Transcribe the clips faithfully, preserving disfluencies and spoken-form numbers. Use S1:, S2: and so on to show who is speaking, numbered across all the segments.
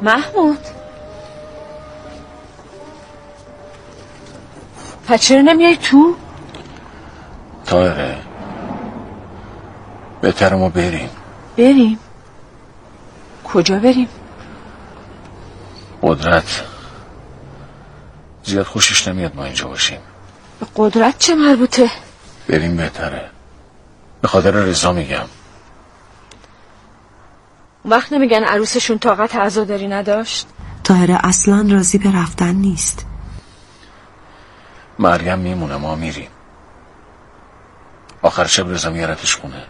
S1: محمود پس چرا نمیای تو؟
S2: طاهره بهتره ما بریم.
S1: بریم؟ کجا بریم؟
S2: قدرت زیاد خوشش نمیاد ما اینجا باشیم.
S1: به قدرت چه مربوطه؟
S2: بریم بهتره، به خاطر رضا میگم.
S1: وقت نمیگن عروسشون طاقت عزاداری نداشت؟
S3: طاهره اصلا راضی به رفتن نیست.
S2: مریم میمونه، ما میریم. آخر شب رضا میارتش خونه.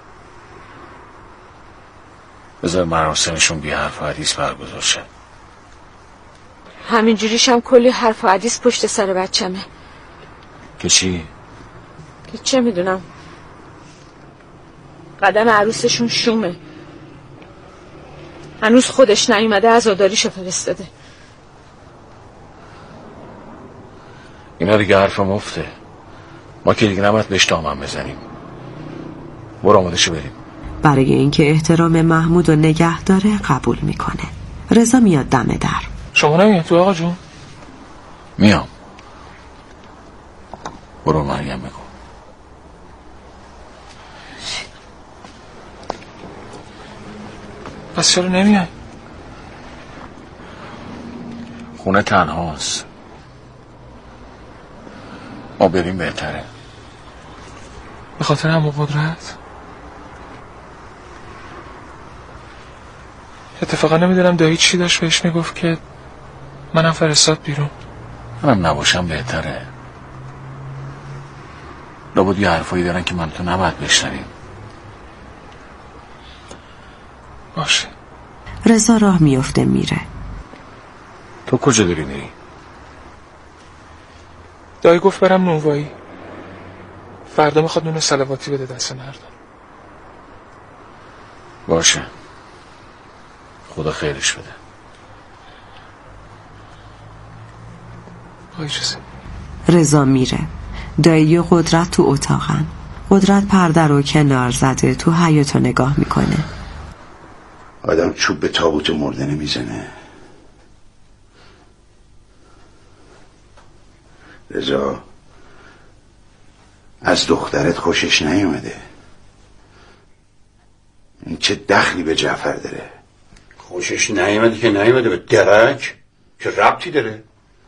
S2: بذار مراسمشون بی حرف و حدیث برگزار شه.
S1: همینجوریش هم کلی حرف و حدیث پشت سر بچمه.
S2: که چی؟
S1: که چه میدونم، قدم عروسشون شومه. هنوز خودش نیومده عزاداریشو فرستاده.
S2: اینا دیگه حرف مفته. ما که دیگه نباید بهش دامن بزنیم. برو آماده شو بریم.
S3: برای اینکه احترام محمود رو نگه داره قبول میکنه. رضا میاد دم در.
S4: شما نمیاد تو آقا جون؟
S2: میام. برو مریم بگو.
S4: پس چرا نمیای؟
S2: خونه تنهاست. ما بریم بهتره.
S4: به خاطر عمو قدرت؟ اتفاقا نمیدونم دایی چی داشت بهش میگفت که منم فرستاد بیرون.
S2: منم نباشم بهتره. لابد یه حرفایی دارن که من تو نباید بشنویم.
S4: باشه.
S3: رضا راه میفته میره.
S2: تو کجا داری میری؟
S4: دایی گفت برم نونوایی. فردا میخواد نون صلواتی بده دست مردم.
S2: باشه، خدا خیرش بده.
S4: با اجازه.
S3: رضا میره. دایی و قدرت تو اتاقن. قدرت پرده رو کنار زده تو حیاط نگاه میکنه.
S5: آدم چوب به تابوت مرده نمیزنه. رضا از دخترت خوشش نیومده. این چه دخلی به جعفر داره؟
S6: خوشش نیومده که نیومده، به درک که ربطی داره.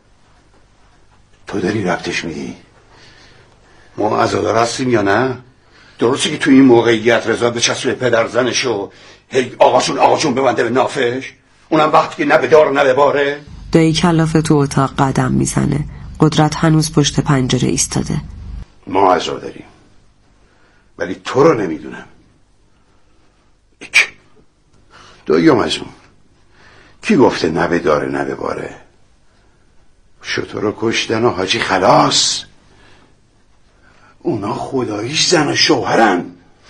S5: تو داری ربطش میدی؟
S6: ما عزادار هستیم یا نه؟ درسته که تو این موقعیت رضا به چسب پدر زنش و هی آقاشون آقاشون ببنده به نافش، اونم وقتی که نه به دار نه به باره.
S3: دایی کلافه تو اتاق قدم میزنه. قدرت هنوز پشت پنجره ایستاده.
S5: ما عزاداریم ولی تو رو نمیدونم. اک دویم از اون کی گفته نه به داره نه به باره؟ شطور رو کشتن و حاجی خلاص. اونا خداییش زن و شوهرن.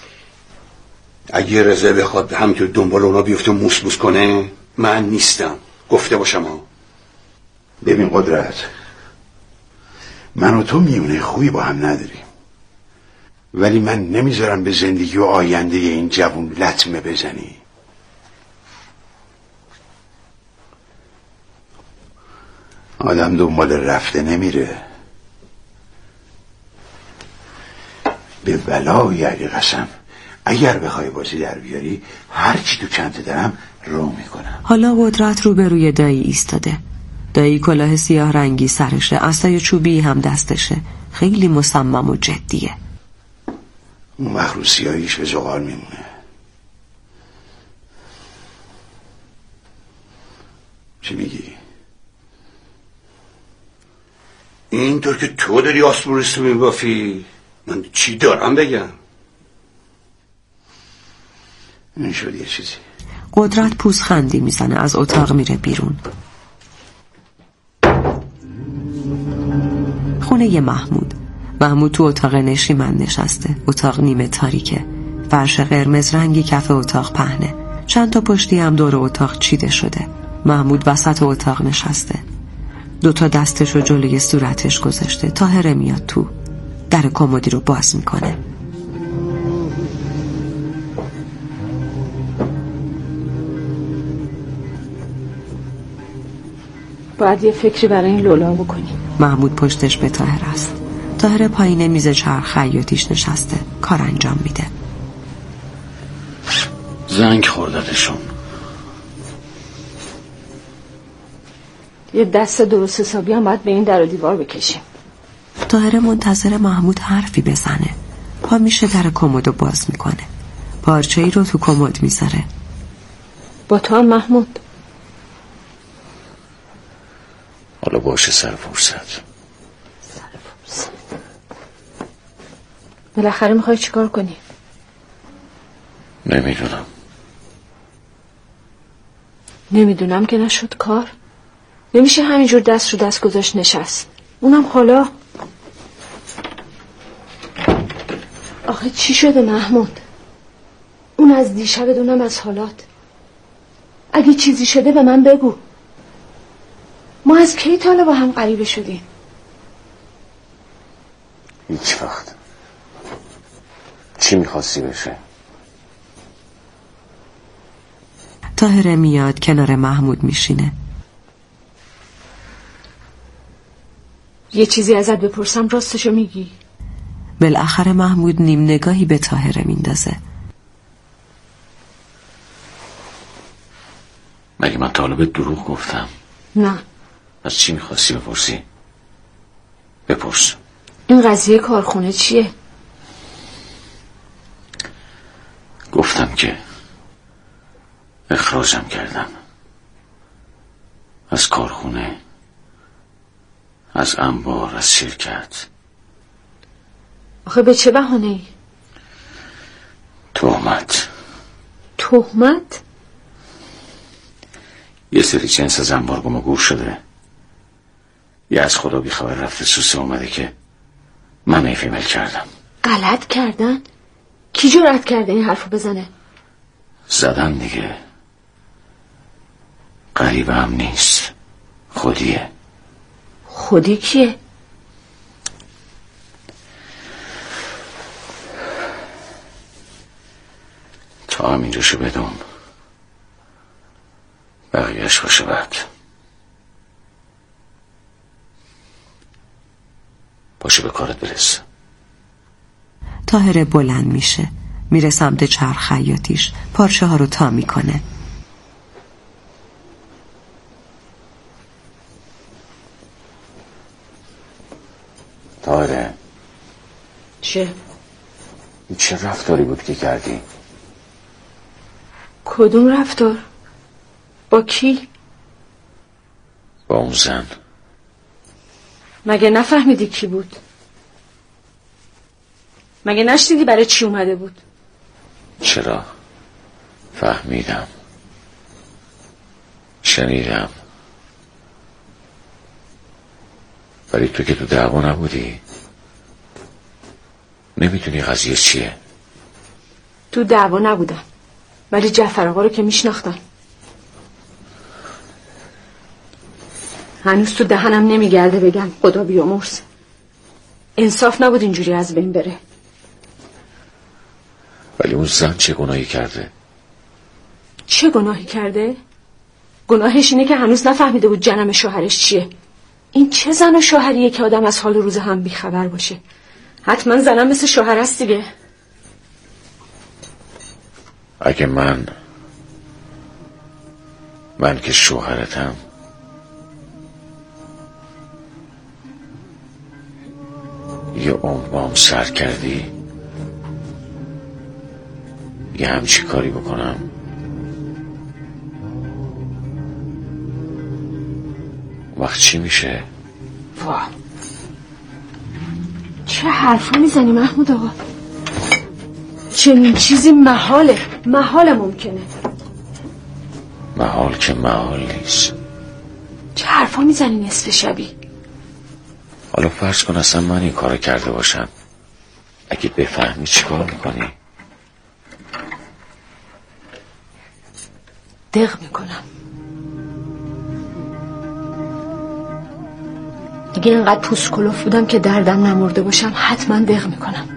S6: اگه رضا بخواد همینطور دنبال اونا بیفته موس موس کنه، من نیستم. گفته باشم ها.
S5: ببین قدرت، من و تو میونه خوبی با هم نداریم، ولی من نمیذارم به زندگی و آینده این جوون لطمه بزنی. آدم دنبال رفته نمیره. به ولای علی قسم اگر بخوای بازی در بیاری هر چی تو چنته دارم رو میکنم.
S3: حالا قدرت رو به روی دایی ایستاده. دایی کلاه سیاه رنگی سرشه، عصای چوبی هم دستشه. خیلی مصمم و جدیه.
S5: اون وقت رو سیاهیش به زغال میمونه. چی میگی؟
S6: اینطور که تو داری آسمورستو میبافی من چی دارم بگم؟
S5: این شد یه چیزی.
S3: قدرت پوزخندی میزنه، از اتاق میره بیرون. خونه ی محمود. محمود تو اتاق نشیمن نشسته. اتاق نیمه تاریکه. فرش قرمز رنگی کف اتاق پهنه. چند تا پشتی هم دور اتاق چیده شده. محمود وسط اتاق نشسته. دوتا دستشو جلوی صورتش گذاشته. طاهره میاد تو. در کمدی رو باز میکنه.
S1: باید یه فکری برای این لولا بکنیم.
S3: محمود پشتش به طاهر است. طاهر پایین میز چرخ خیاطیش نشسته، کار انجام میده.
S2: زنگ خوردتشون.
S1: یه دست درست حسابی هم باید به این در و دیوار بکشیم.
S3: طاهر منتظر محمود حرفی بزنه. پا میشه در کمدو باز میکنه. پارچه ای رو تو کمد میذاره.
S1: با تو هم محمود.
S2: حالا باشه سر فرصت.
S1: سر فرصت. بالاخره میخوای چیکار کنی؟
S2: نمیدونم.
S1: نمیدونم که نشد کار. نمیشه همینجور دست رو دست گذاشت نشست. اونم حالا. آخه چی شده محمود؟ اون از دیشب دونم از حالات. اگه چیزی شده به من بگو. ما از کی تا حالا با هم غریبه شدیم؟
S2: هیچ وقت. چی میخواستی بشه؟
S3: طاهر میاد کنار محمود میشینه.
S1: یه چیزی ازت بپرسم راستشو میگی؟
S3: بالاخره محمود نیم نگاهی به طاهر میندازه.
S2: مگه من تا حالا به دروغ گفتم؟
S1: نه.
S2: از چی میخواستی بپرسی؟ بپرس.
S1: این قضیه کارخونه چیه؟
S2: گفتم که اخراجم کردم از کارخونه، از انبار، از شرکت.
S1: آخه به چه بهانه‌ای؟
S2: تهمت.
S1: تهمت؟
S2: یه سری جنس از انبار گم و گور شده. یه از خدا بی خبر رفته سوسه اومده که من ایفیمل کردم.
S1: غلط کردن؟ کی جرأت کرده این حرفو بزنه؟
S2: زدن دیگه. غریبه هم نیست، خودیه.
S1: خودی کیه؟
S2: تا همینجاشو بدون، بقیهش باشه بعد. باشه به کارت برس.
S3: طاهر بلند میشه، میره سمت چرخ خیاطیش، پارچه ها رو تا میکنه.
S2: طاهره،
S1: چه؟
S2: چه رفتاری بود که کردی؟
S1: کدوم رفتار؟ با کی؟
S2: با اون زن.
S1: مگه نفهمیدی کی بود؟ مگه نشنیدی برای چی اومده بود؟
S2: چرا؟ فهمیدم، شنیدم، ولی تو که تو دعوا نبودی، نمیدونی قضیه چیه.
S1: تو دعوا نبودم، ولی جعفر آقا رو که میشناختم. هنوز تو دهنم نمیگرده بگم خدا بیامرز. انصاف نبود اینجوری از بین بره.
S2: ولی اون زن چه گناهی کرده؟
S1: چه گناهی کرده؟ گناهش اینه که هنوز نفهمیده بود جنم شوهرش چیه. این چه زن و شوهریه که آدم از حال و روز هم بیخبر باشه؟ حتما زنم مثل شوهر است دیگه.
S2: اگه من من که شوهرتم یه عمر با هم سر کردی، یه همچی کاری بکنم، وقت چی میشه؟
S1: واه، چه حرفا میزنی محمود آقا؟ چنین چیزی محاله، محال ممکنه.
S2: محال که محال نیست.
S1: چه حرفا میزنی نصف شبی؟
S2: حالا فرض کن اصلا من این کار کرده باشم، اگه بفهمی چی کار میکنی؟
S1: دق میکنم. دیگه اینقدر پوست کلوف بودم که دردم نمرده باشم، حتما دق میکنم.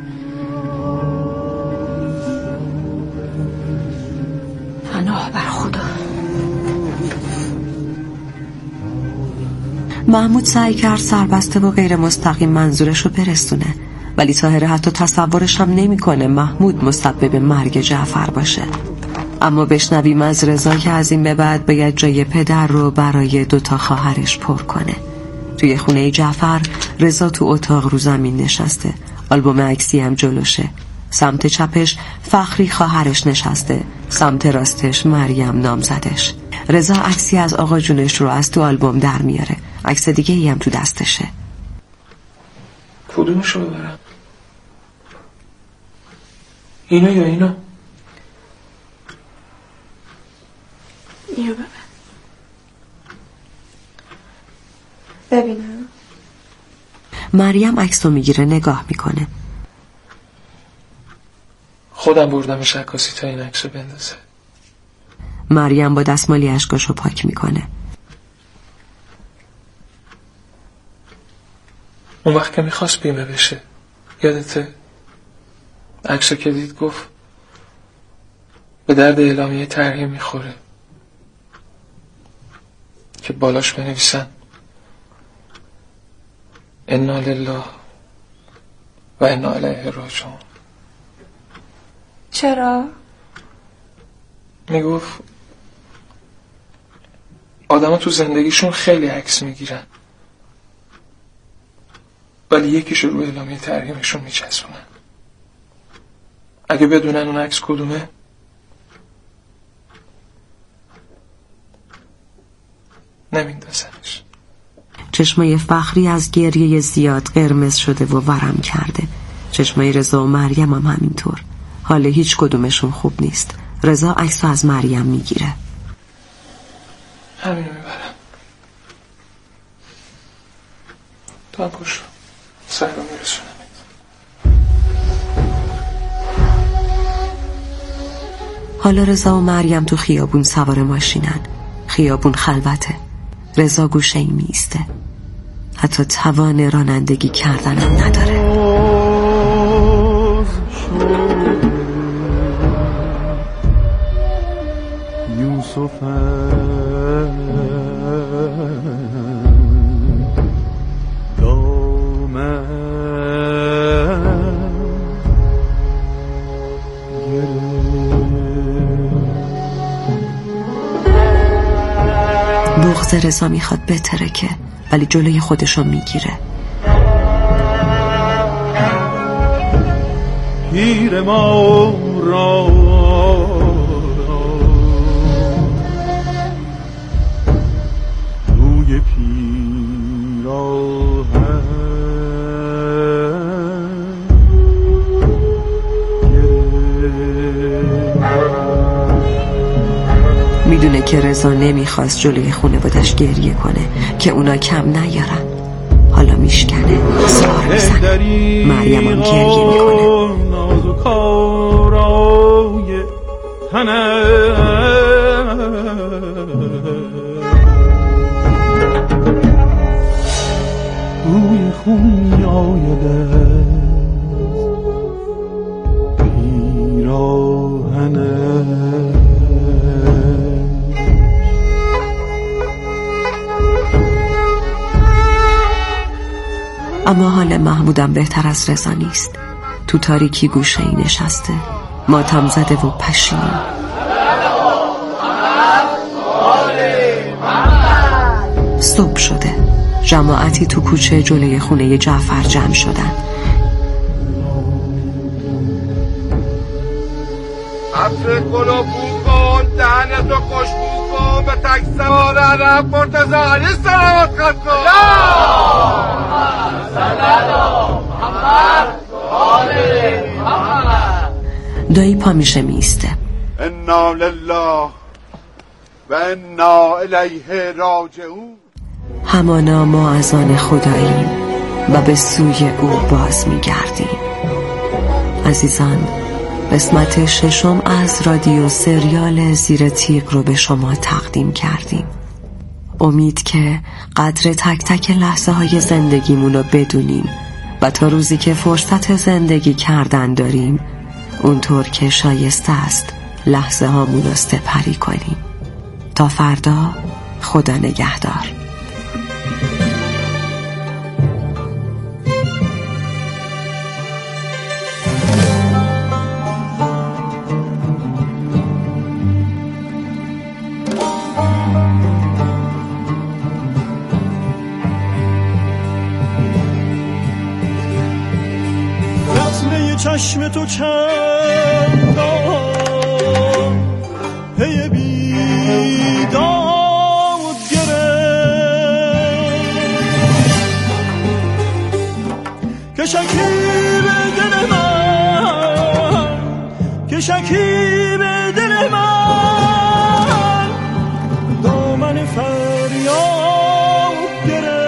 S1: پناه بر خدا.
S3: محمود سعی کرد سربسته و غیر مستقیم منظورش رو برسونه، ولی طاهره حتی تصورش هم نمی‌کنه محمود مسبب مرگ جعفر باشه. اما بشنویم از رضا که از این به بعد باید جای پدر رو برای دوتا خواهرش پر کنه. توی خونه جعفر رضا تو اتاق رو زمین نشسته، آلبوم عکسی هم جلوشه. سمت چپش فخری خواهرش نشسته، سمت راستش مریم نامزدش. رضا عکسی از آقا جونش رو از تو آلبوم در میاره، عکس دیگه ای هم تو دستشه.
S4: کدومشو ببرم؟ اینو یا اینو؟
S7: اینو ببر. ببینم.
S3: مریم عکس رو میگیره، نگاه میکنه.
S4: خودم بردمش عکاسی تا این عکس رو بندازه.
S3: مریم با دستمالی اشکاشو پاک میکنه.
S4: اون وقت که میخواست بیمه بشه، یادته؟ عکسو که دید گفت به درد اعلامیه طرحی میخوره که بالاش بنویسن انا لله و انا الیه راجعون.
S7: چرا؟
S4: میگفت آدم ها تو زندگیشون خیلی عکس میگیرن، ولی یکیشو رو اعلامیه تحریمشون میچسبونن. اگه بدونن اون عکس کدومه، نمیندازنش.
S3: چشمای فخری از گریه زیاد قرمز شده و ورم کرده. چشمای رضا و مریم هم همینطور. حال هیچ کدومشون خوب نیست. رضا عکسو از مریم میگیره.
S4: همینو میبرم. تو هم پشت سر رو میرسونم.
S3: حالا رضا و مریم تو خیابون سوار ماشینن. خیابون خلوته. رضا گوشه ای میسته، حتی توان رانندگی کردن هم نداره. یوسف بغض رضا میخواد بترکه، ولی جلوی خودشو میگیره. پیر ما را روی پیراهن میدونه که رضا نمیخواست جلوی خانوادش گریه کنه که اونا کم نیارن. حالا میشکنه، اصرار میزنه. مریم هم گریه میکنه. روی خون میآید پیراهنه. اما حال محمودم بهتر از رضا نیست. تو تاریکی گوشه ای نشسته، ماتم زده و پشیمون. صبح شده. جماعتی تو کوچه جلوی خونه جعفر جمع شدن.
S8: عطر گلو بو کن، دهنتو خوشبو کن، به تک سوار عرب مرتضی سلامت خط کن.
S3: دایی پا میشه میسته.
S8: انا لله و انا الیه راجعون.
S3: همانا ما از آن خداییم و به سوی او باز میگردیم. عزیزان، قسمت ششم از رادیو سریال زیر تیغ رو به شما تقدیم کردیم. امید که قدر تک تک لحظه های زندگیمون رو بدونیم و تا روزی که فرصت زندگی کردن داریم اونطور که شایسته است لحظه هامون رو سپری کنیم. تا فردا، خدا نگهدار.
S9: چشم تو چندان پی بیداد گرفت که شکیب دل من که شکیب دل من دامن فریاد گرفت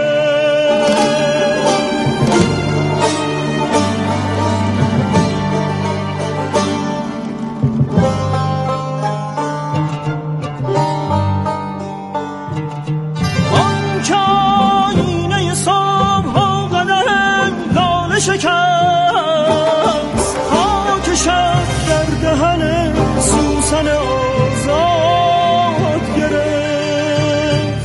S9: آن که آینه صبح و قدم لاله شکست خاک شب در دهن سوسن آزاد گرفت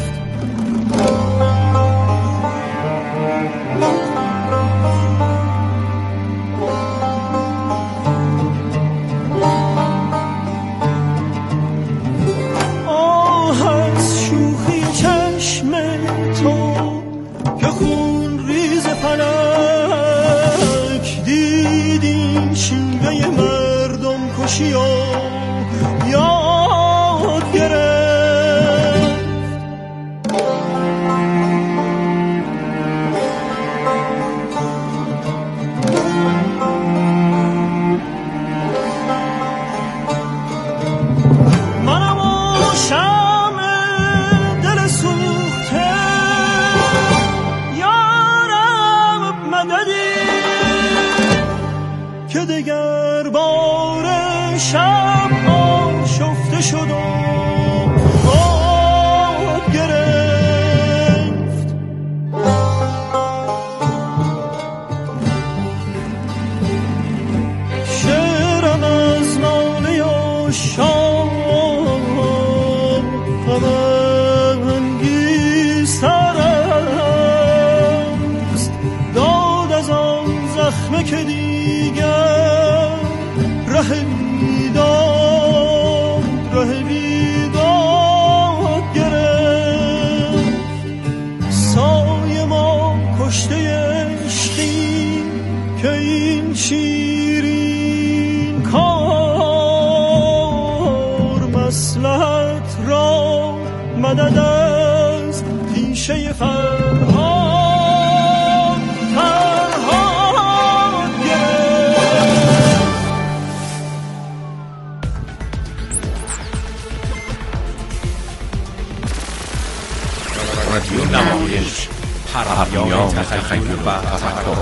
S9: آه از شوخی چشم تو که خون ریز فلک دیدیم شیوه مردم کشی و یاد گرفت منم و شمع دل سوخته یارم مددی که دگر بار شب آشفته شد و باد گرفت شعرم از ناله و شام غم انگیزتر است داد از آن زخمه که دیگر ره بیداد ره بیداد گرفت سایه ما کشته عشقی که این شیرین کار مصلحت را مدد از پیشه فرهاد فرهاد گرفت
S2: رادیو نمایش پرهیان تخیل و تفکر.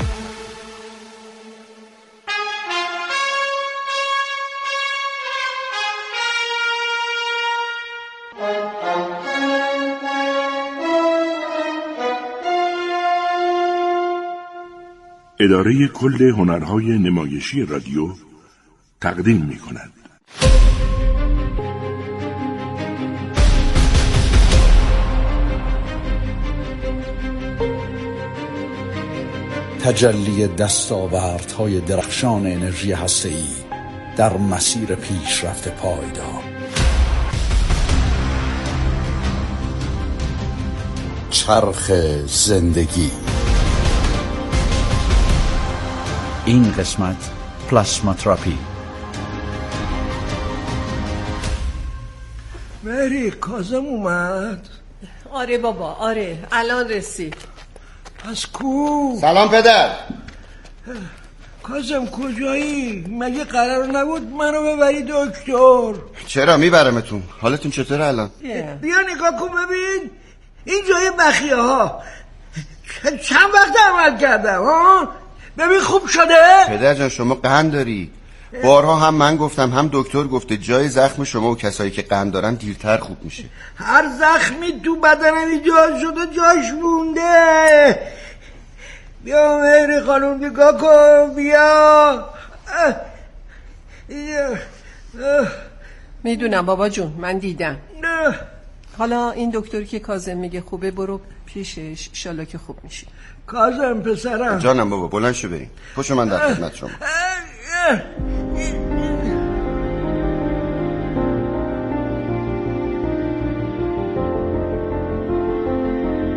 S10: اداره کل هنرهای نمایشی رادیو تقدیم می کند.
S11: تجلی دستاوردهای درخشان انرژی هسته‌ای در مسیر پیشرفت پایدار. چرخ زندگی. این قسمت پلاسما تراپی.
S12: مری کازم اومد؟
S13: آره بابا آره الان رسید.
S12: پس کو؟
S6: سلام پدر.
S12: کازم کجایی؟ مگه قرار نبود منو ببری دکتر؟
S6: چرا میبرمتون؟ حالتون چطوره الان؟
S12: بیا نگاه کن ببین این جای بخیه ها چند وقت عمل کردم ها؟ ببین خوب شده؟
S6: پدر جان شما قند داری. بارها هم من گفتم هم دکتر گفته جای زخم شما و کسایی که قند دارن دیرتر خوب میشه.
S12: هر زخمی تو بدنم ایجاد شده جاش مونده. بیا مهری خانم نگاه کن بیا.
S13: میدونم بابا جون من دیدم. حالا این دکتری که کاظم میگه خوبه برو پیشش انشالله که خوب میشی.
S12: کاظم پسرم
S6: جانم بابا بلند شو بریم. خوش من در خدمت شما.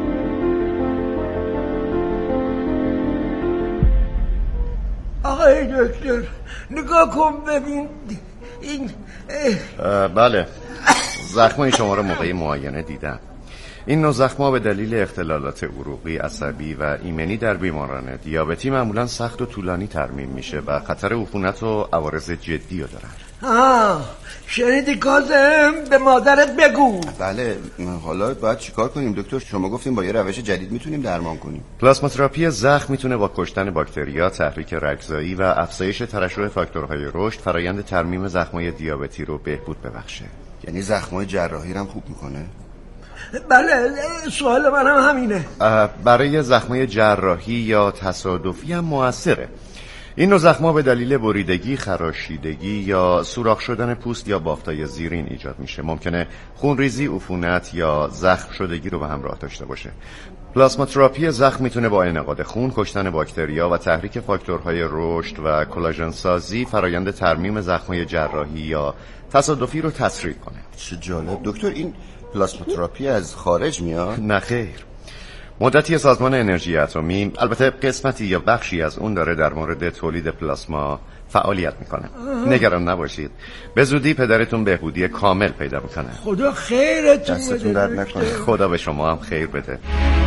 S12: آقای دکتر نگاه کن ببین این
S2: بله زخمای شما رو موقع معاینه دیدم. این نوع زخم‌ها به دلیل اختلالات عروقی، عصبی و ایمنی در بیماران دیابتی معمولا سخت و طولانی ترمیم میشه و خطر عفونت و عوارض جدی رو دارن.
S12: آه شنیدی کاظم؟ به مادرت بگو.
S6: بله حالا باید چیکار کنیم دکتر؟ شما گفتیم با یه روش جدید میتونیم درمان کنیم.
S2: پلاسما تراپی زخم میتونه با کشتن باکتریا، تحریک رگزایی و افزایش ترشح فاکتورهای رشد فرایند ترمیم زخمای دیابتی رو بهبود ببخشه.
S6: یعنی زخمای جراحی رو هم خوب میکنه؟
S12: بله سوال من هم همینه.
S2: برای زخمای جراحی یا تصادفی هم موثره. این نوع زخم‌ها به دلیل بریدگی، خراشیدگی یا سوراخ شدن پوست یا بافتای زیرین ایجاد میشه. ممکنه خونریزی، عفونت یا زخم شدگی رو به همراه داشته باشه. پلاسما تراپی زخم میتونه با انعقاد خون، کشتن باکتریا و تحریک فاکتورهای رشد و کلاژن سازی فرایند ترمیم زخم‌های جراحی یا تصادفی رو تسریع کنه.
S6: چه جالب دکتر. این پلاسما تراپی از خارج میاد؟
S2: نه خیر. مدتی سازمان انرژی اتمی، البته قسمتی یا بخشی از اون داره در مورد تولید پلاسما فعالیت میکنه. نگران نباشید، به زودی پدرتون بهبودی کامل پیدا میکنه.
S12: خدا خیرتون بده.
S6: دستتون درد نکنه.
S2: خدا به شما هم خیر بده.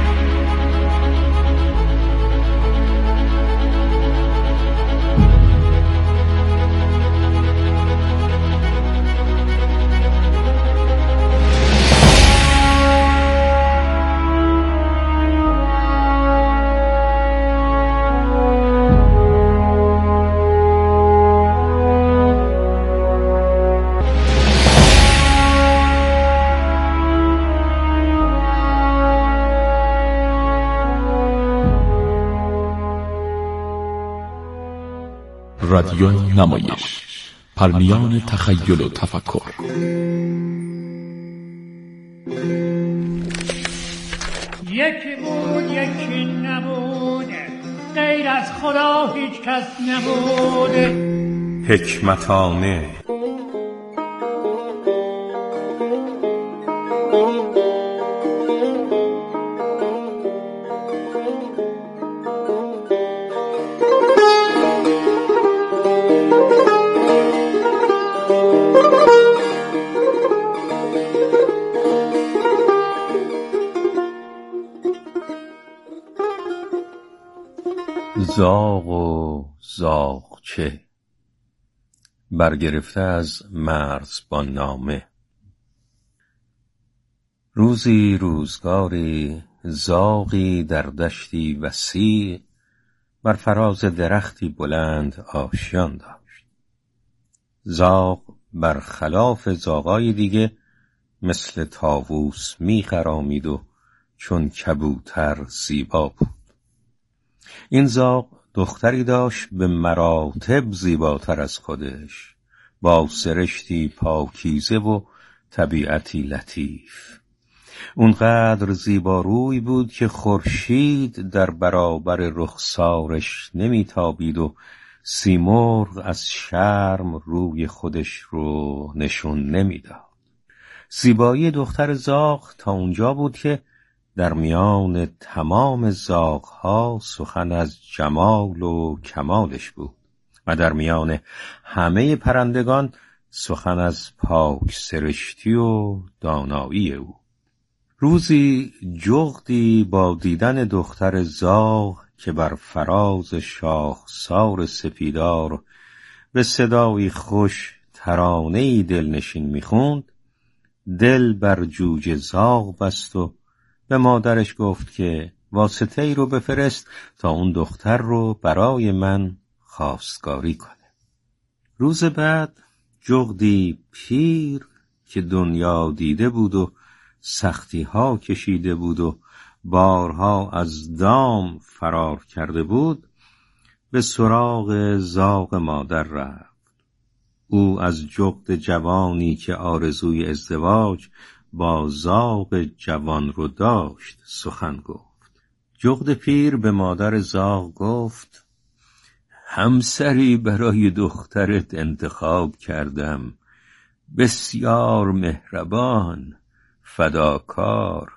S10: رادیو نمایش، پرمیان تخیل و تفکر.
S9: یکی بود یکی نبود، غیر از خدا هیچ کس نبود.
S14: حکمتانه زاغ و زاغچه برگرفته از مرزبان نامه. روزی روزگاری زاغی در دشتی وسیع بر فراز درختی بلند آشیان داشت. زاغ برخلاف زاغای دیگه مثل طاووس می خرامید و چون کبوتر زیبا بود. این زاغ دختری داشت به مراتب زیباتر از خودش، با سرشتی پاکیزه و طبیعتی لطیف. اونقدر زیباروی بود که خورشید در برابر رخسارش نمیتابید و سیمرغ از شرم روی خودش رو نشون نمیداد. زیبایی دختر زاغ تا اونجا بود که در میان تمام زاغ‌ها سخن از جمال و کمالش بود و در میان همه پرندگان سخن از پاک سرشتی و دانایی او. روزی جغدی با دیدن دختر زاغ که بر فراز شاخسار سپیدار به صدای خوش ترانه‌ای دلنشین می‌خواند، دل بر جوجه زاغ بست و به مادرش گفت که واسطه ای رو بفرست تا اون دختر رو برای من خواستگاری کنه. روز بعد جغدی پیر که دنیا دیده بود و سختی ها کشیده بود و بارها از دام فرار کرده بود، به سراغ زاغ مادر رفت. او از جغد جوانی که آرزوی ازدواج با زاغ جوان رو داشت سخن گفت. جغد پیر به مادر زاغ گفت: همسری برای دخترت انتخاب کردم، بسیار مهربان، فداکار،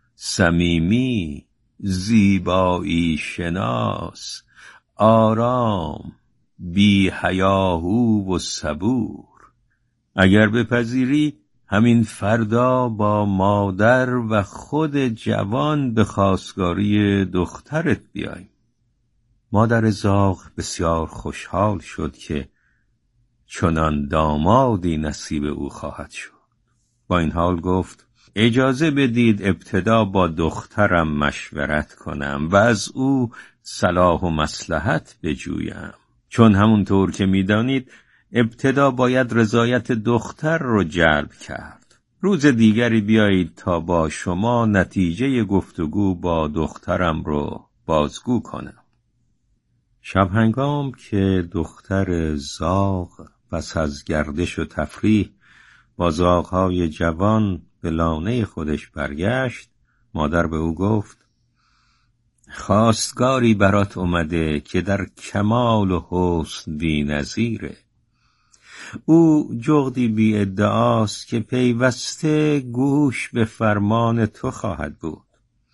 S14: صمیمی، زیبایی شناس، آرام، بی حیاهو و صبور. اگر بپذیری همین فردا با مادر و خود جوان به خواستگاری دخترت بیایم. مادر زاغ بسیار خوشحال شد که چنان دامادی نصیب او خواهد شد. با این حال گفت اجازه بدید ابتدا با دخترم مشورت کنم و از او صلاح و مصلحت بجویم، چون همونطور که میدانید ابتدا باید رضایت دختر رو جلب کرد. روز دیگری بیایید تا با شما نتیجه گفتگو با دخترم رو بازگو کنم. شب هنگام که دختر زاغ پس از گردش و تفریح با زاغهای جوان به لانه خودش برگشت، مادر به او گفت خواستگاری برات اومده که در کمال و حسن بی نظیره. او جغدی بی ادعاست که پیوسته گوش به فرمان تو خواهد بود،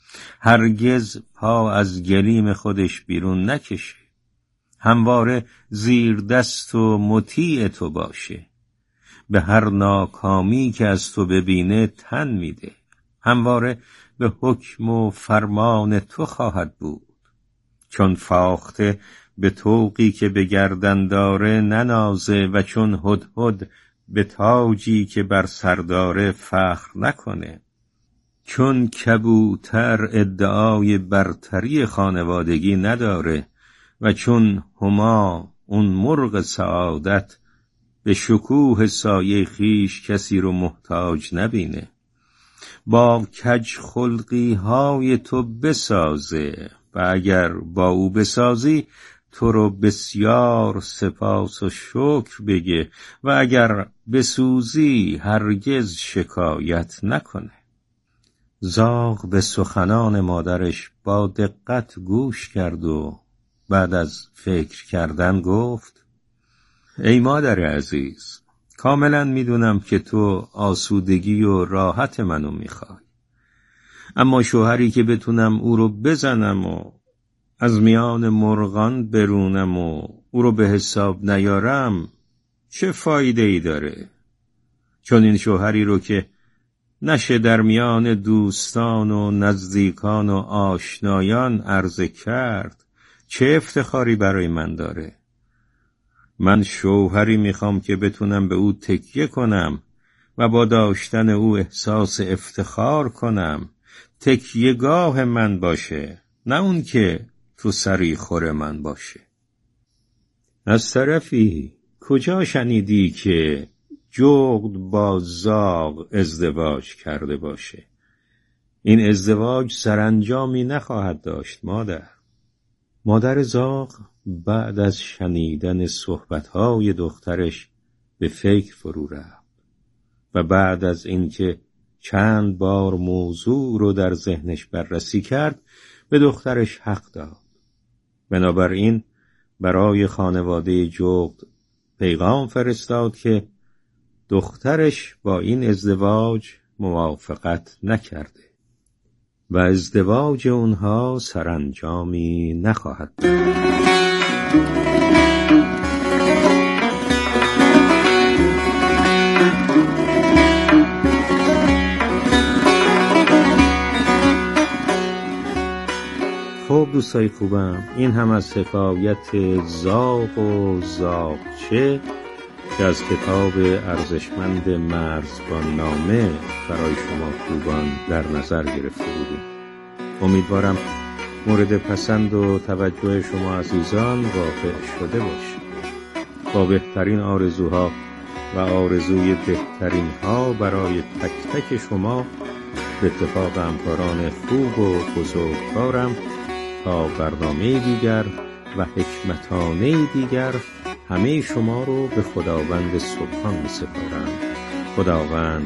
S14: هرگز پا از گلیم خودش بیرون نکشه، همواره زیر دست و مطیع تو باشه، به هر ناکامی که از تو ببینه تن میده، همواره به حکم و فرمان تو خواهد بود، چون فاخته به طوقی که به گردن داره ننازه و چون هدهد به تاجی که بر سر داره فخر نکنه، چون کبوتر ادعای برتری خانوادگی نداره و چون هما اون مرغ سعادت به شکوه سایه خیش کسی رو محتاج نبینه، با کج خلقی های تو بسازه و اگر با او بسازی تو رو بسیار سپاس و شکر بگه و اگر بسوزی هرگز شکایت نکنه. زاغ به سخنان مادرش با دقت گوش کرد و بعد از فکر کردن گفت ای مادر عزیز، کاملا میدونم که تو آسودگی و راحت منو میخوای، اما شوهری که بتونم او رو بزنم و از میان مرغان برونم و او رو به حساب نیارم چه فایده ای داره؟ چون این شوهری رو که نشه در میان دوستان و نزدیکان و آشنایان عرضه کرد چه افتخاری برای من داره؟ من شوهری میخوام که بتونم به او تکیه کنم و با داشتن او احساس افتخار کنم، تکیهگاه من باشه، نه اون که تو سری خور من باشه. از طرفی کجا شنیدی که جغد با زاغ ازدواج کرده باشه؟ این ازدواج سرانجامی نخواهد داشت مادر. مادر زاغ بعد از شنیدن صحبتهای دخترش به فکر فرو رفت و بعد از اینکه چند بار موضوع رو در ذهنش بررسی کرد به دخترش حق داد. بنابراین برای خانواده جغد پیغام فرستاد که دخترش با این ازدواج موافقت نکرده و ازدواج اونها سرانجامی نخواهد داشت. خب دوستای خوبم، این هم از حکایت زاغ و زاغچه که از کتاب ارزشمند مرزبان نامه برای شما خوبان در نظر گرفته بودیم. امیدوارم مورد پسند و توجه شما عزیزان واقع شده باشید. با بهترین آرزوها و آرزوی بهترین ها برای تک تک شما به اتفاق همکاران خوب و بزرگوارم تا برنامه دیگر و حکمتانه دیگر همه شما رو به خداوند سبحان می سپارم. خداوند